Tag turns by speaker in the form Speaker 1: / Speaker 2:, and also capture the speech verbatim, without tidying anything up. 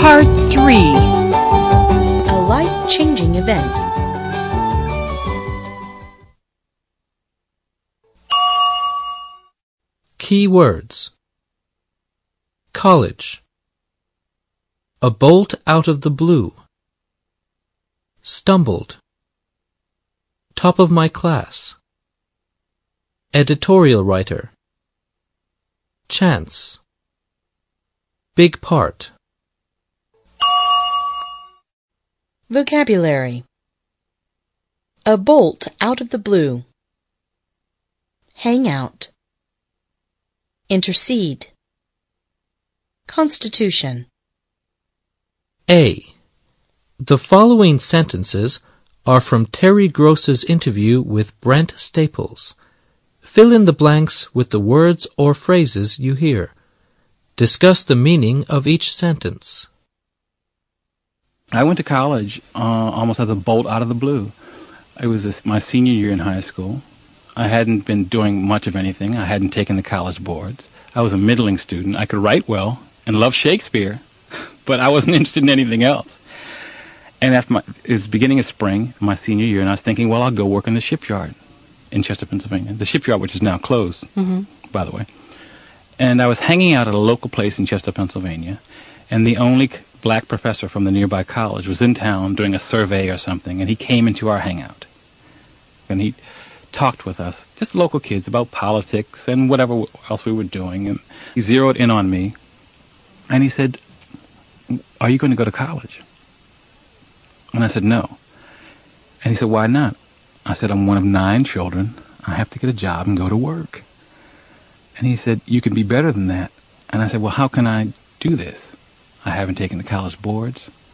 Speaker 1: Part three.
Speaker 2: A life-changing event.
Speaker 3: Key words. College. A bolt out of the blue. Stumbled. Top of my class. Editorial writer. Chance. Big part.
Speaker 2: Vocabulary. A bolt out of the blue. Hang out. Intercede. Constitution.
Speaker 3: A. The following sentences are from Terry Gross's interview with Brent Staples. Fill in the blanks with the words or phrases you hear. Discuss the meaning of each sentence.
Speaker 4: I went to college uh, almost as a bolt out of the blue. It was this, my senior year in high school. I hadn't been doing much of anything. I hadn't taken the college boards. I was a middling student. I could write well and loved Shakespeare, but I wasn't interested in anything else. And after my, it was the beginning of spring, my senior year, and I was thinking, well, I'll go work in the shipyard in Chester, Pennsylvania. The shipyard, which is now closed, mm-hmm. by the way. And I was hanging out at a local place in Chester, Pennsylvania, and the only black professor from the nearby college was in town doing a survey or something, and he came into our hangout. And he talked with us, just local kids, about politics and whatever else we were doing. And he zeroed in on me, and he said, "Are you going to go to college?" And I said, "No." And he said, "Why not?" I said, "I'm one of nine children. I have to get a job and go to work." And he said, "You can be better than that." And I said, "Well, how can I do this? I haven't taken the college boards.